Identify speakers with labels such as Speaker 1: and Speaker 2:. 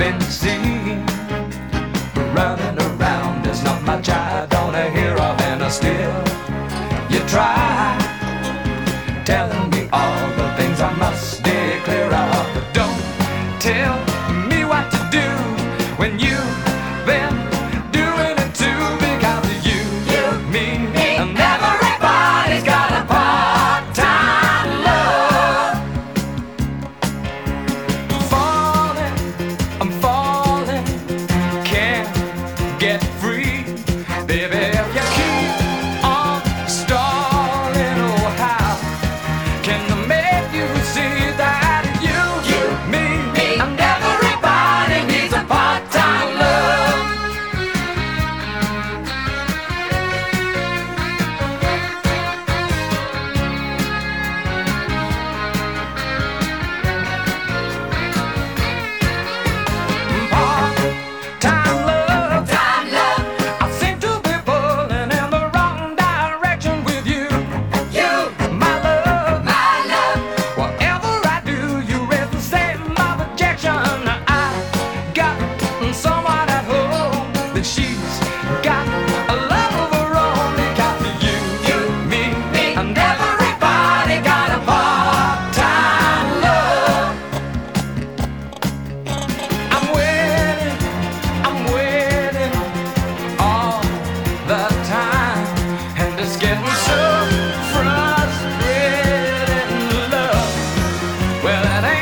Speaker 1: been seen running around. There's not much I don't hear of, and still you try telling me all the things I must stay clear of. But don't tell me what to do when you've been doing it too, because you, me, and everybody's got a part-time love. Falling, I'm falling, can't get free, baby. If you keep on stalling, oh how can I make you see that you, me, and everybody needs a part-time love? Part-time love, I seem to be pulling in the wrong direction with you. My love, whatever I do, you raise the same objection. I got someone at home that she's got a love of her own, because you, me, and everybody got a part-time love. I'm waiting all the time, and it's getting so frustrating, love. Well, it